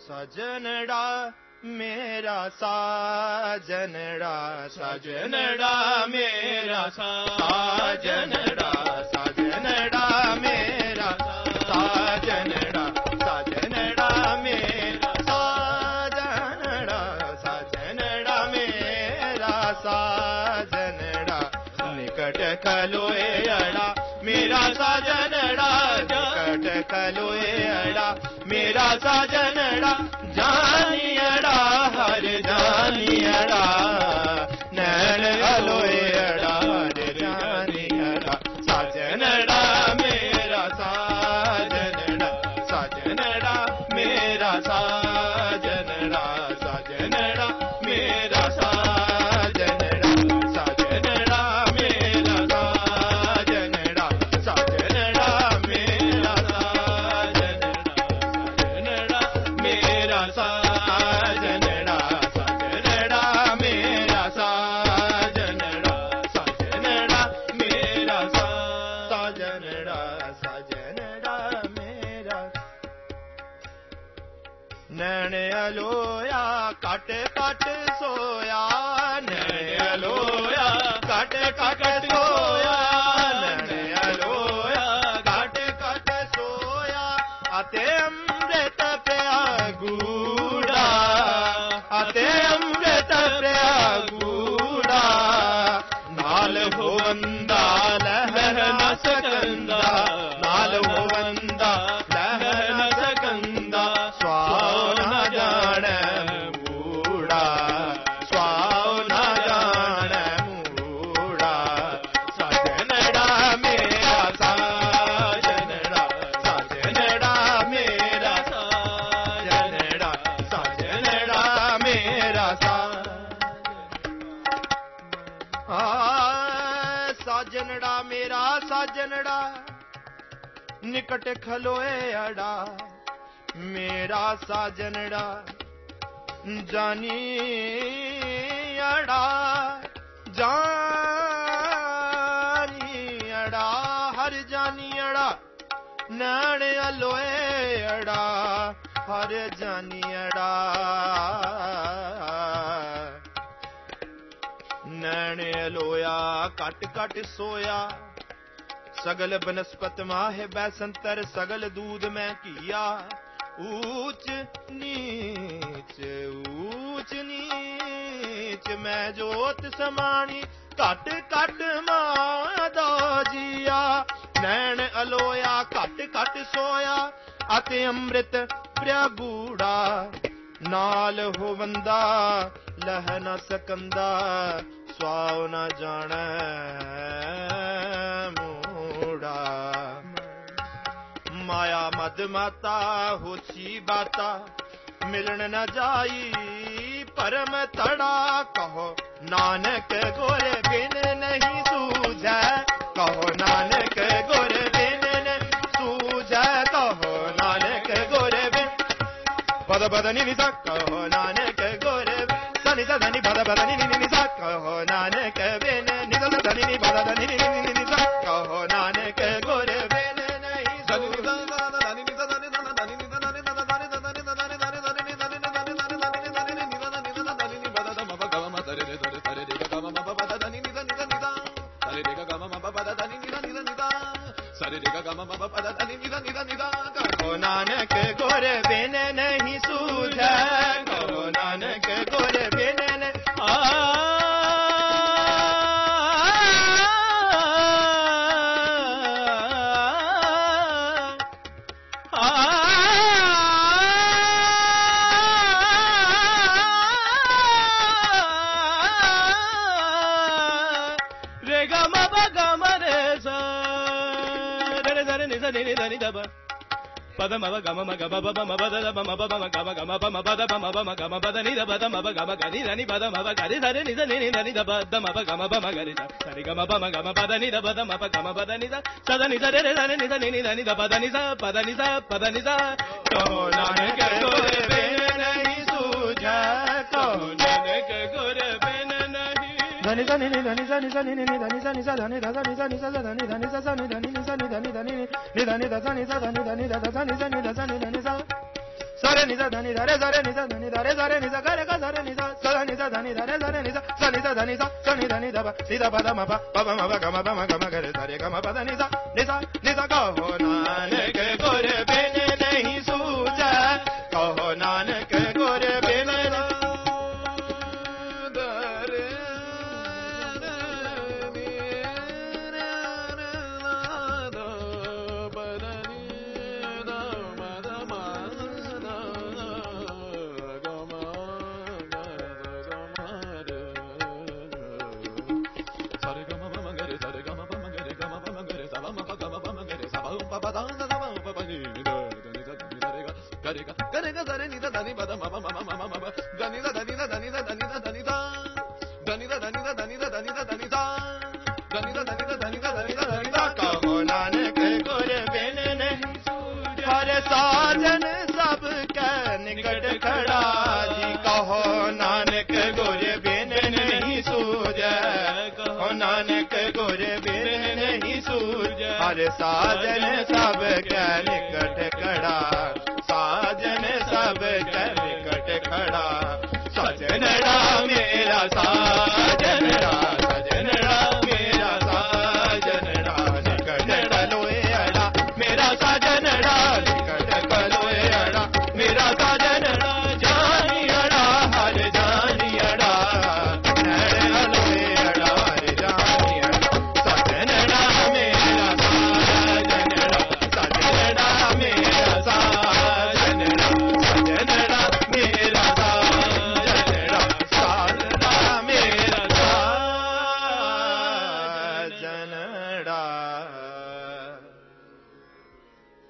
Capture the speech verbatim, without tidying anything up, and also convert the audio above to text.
सजनड़ा मेरा साजनड़ा सजनड़ा मेरा साजनड़ा सजनड़ा मेरा साजनड़ा सजनड़ा मेरा साजनड़ा सजनड़ा मेरा साजनड़ा निकट खलोए अड़ा मेरा साजनड़ा निकट खलोए अड़ा मेरा साजनड़ा जानियड़ा हर जानियड़ा नैन खलोए अड़ा हर जानियड़ा साजनड़ा मेरा साजनड़ा साजनड़ा मेरा साजनड़ा साजनड़ा मेरा साजनड़ा साजनड़ा मेरा साजनड़ा साजनड़ा मेरा साजनड़ा मेरा साजनड़ा साजनड़ा मेरा साजनड़ा साजनड़ा मेरा साजनड़ा साजनड़ा मेरा नैन अलोया कट कट सोया नैन अलोया कट कट सोया नैन अलोया कट कट सोया अते अमृत प्या गूढ़ा अते अमृत प्या गूढ़ा नाल होवंदा लहर न सकंदा नाल होवंदा लहर न सकंदा स्वाओ न जाने मूढ़ा स्वाओ न जाने मूढ़ा साजनड़ा मेरा साजनड़ा साजनड़ा मेरा साजनड़ा साजनड़ा मेरा सा आ साजनड़ा मेरा साजनड़ा निकट खलोए अड़ा मेरा साजनड़ा जानी अड़ा जानी अड़ा हर जानी अड़ा नैन अलोए अड़ा हर जानी अड़ा नैन अलोया कट कट सोया सगल बनस्पत माहे बैसंतर सगल दूध में किया ऊंच नीच ऊंच नीच मैं जोत समानी कट कट मादा जिया नैन अलोया कट कट सोया अते अमृत प्रगूड़ा नाल होवंदा लह न सकंदा स्वाओ न जाने मूढ़ा माया मद माता होची बाता मिलन न जाई परम तड़ा कहो नानक गोर बिन नहीं सूझै कहो नानक गोर बिन नहीं सूझै कहो नानक गोर बिन पद पद नि सा कहो नानक गोर सनि सा धनि पद पद नि नि सा कहो नानक बिन नि सा धनि नि पद धनि नि नि सा कहो नानक गोर बिन नहीं सूझै कहो नानक गोर बिन नहीं सूझै कहो नानक गोर बिन आ रे ग म प ग म रे सा रे रे रे नि सा नि नि ध नि ध प पद म प ग म म ग म प म प द प म प प म ग म ग म प म प द प म प म ग म प द नि ध प द म प ग म ग नि ध नि प द म प ग रि ध रे नि ध नि नि ध नि ध प द म प ग म प म ग रि ध स रि ग म प म ग म प द नि ध प द म प ग म प द नि ध स द नि ध रे रे ध नि ध नि नि ध नि ध प द नि सा प द नि सा प द नि सा कहो नानक गोर बिन नहीं सूझै कहो नानक गोर बिन नहीं धनि सा नि नि धनि सा नि सा नि नि नि धनि सा नि सा धनि ध नि सा नि सा धनि धनि सा सा नि धनि नि सा नि धनि धनि नि धनि ध सा नि सा धनि धनि ध सा नि सा नि ध सा नि धनि सा sare ni sa da ni da re sare ni sa da ni da re sare ni sa ga re ga sare ni sa sa ni sa da ni da re sare ni sa sa ni sa da ni sa sa ni da ni da ba ni da ba da ma ba ba ba ma ba ga ma ba ma ga ma ga re sare ga ma ba da ni sa ni sa ni sa kaho nanak gur bin nahi सूझे कहो नानक गुर बिन Karega sare ni da dani bada ma ma ma ma ma ma dani da dani da dani da dani da dani da dani da dani da dani da dani da dani da dani da dani da dani da dani da dani da कहो नानक गुर बिन नहीं सूझे हर साजन सब के निकट खड़ा जी कहो नानक गुर बिन नहीं सूझे कहो नानक गुर बिन नहीं सूझे हर साजन सब के